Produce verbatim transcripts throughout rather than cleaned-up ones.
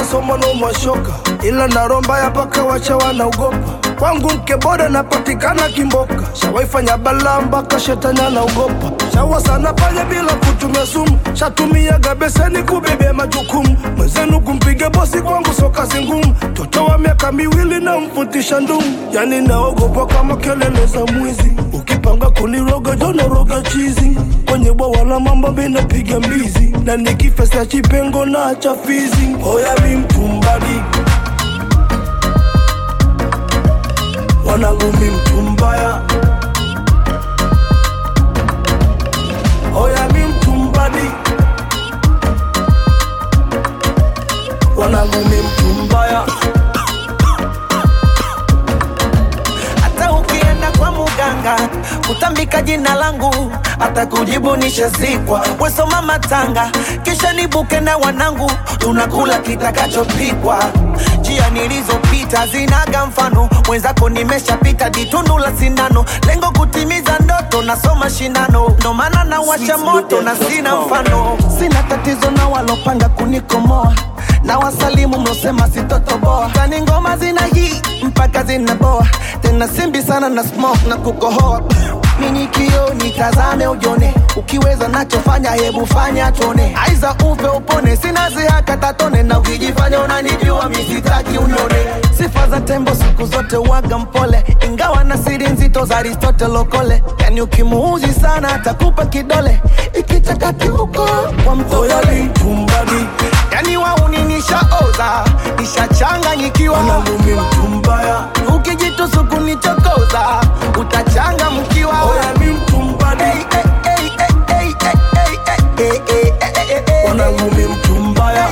somo no mwashoka, ila naromba ya paka wacha wanaogopa. Kwangu mke bora napatikana kimboka, shawaifanya balamba kashetani anaogopa. Shawa sana panya bila kutumia sumu, shatumia gabeseni kubebe majukumu. Mwenzenu kumpige bosi kwangu soka zingumu, toto wa miaka miwili na mfutisha ndumu. Yani naogopa kama kelele za mwizi, ukipanga kuniroga jona roga chizi. Kwenye bwawa la mamba bina piga mbizi, na nikifesa chipengo na chafizi. Oya mi mtumbadi, wanangu mi mtumbaya. Oya mi mtumbadi, wanangu mi mtumbaya. Hata ukienda kwa muganga kutambika jina langu, hata kujibu nishazikwa. Wesoma matanga kisha nibuke na wanangu, tunakula kitakachopikwa. Njia nilizopita zinaga mfano, mwenzako nimeshapita ditundu la sindano. Lengo kutimiza ndoto, nasoma shindano, ndo maana na washa moto na sina mfano. Sina tatizo na walopanga kunikomoa, na wasalimu mlosema sitotoboa. Tani ngoma zina hii mpaka zinaboa, tena simbi sana na smoke na kukohoa. Mini kio nitazame ujone, ukiweza nachofanya hebu fanya tone. Aiza upe upone, sina zihaka tatone, na ukijifanya unanijua misitaki unione. Sifa za tembo siku zote waga mpole, ingawa na siri nzito za Aristotle lokole. Yani ukimuuzi sana atakupa kidole, ikitaka kiuko kwa mtole. Oya mi mtumbadi, yani wauni nishaoza, nishachanganyikiwa. wanangu mi mtumbaya. Ukijitusu kunichokoza, utachanga mkiwa. Oya mi mtumbadi, wanangu mi mtumbaya.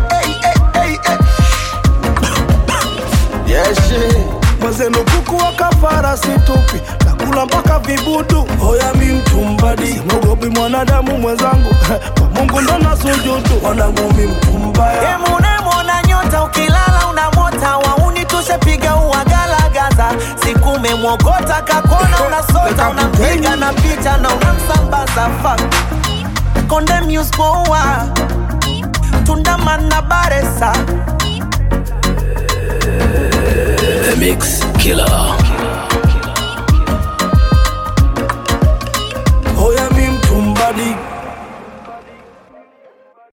Mwenzenu kuku wa kafara situpi, nakula mpaka vibudu. Oya mi mtumbadi, simogopi mwanadamu mwenzangu, kwa Mungu ndo nasujudu. Wanangu mi mtumbaya. Emune mwona nyota, ukilala unamota. Wauni tushepiga uwagalagaza, siku memwogota kakona. Unasota, unampiga na picha na unamsambaza. Fuck Konde Muse Poa, Tundamana Baresa, The Mix Killer.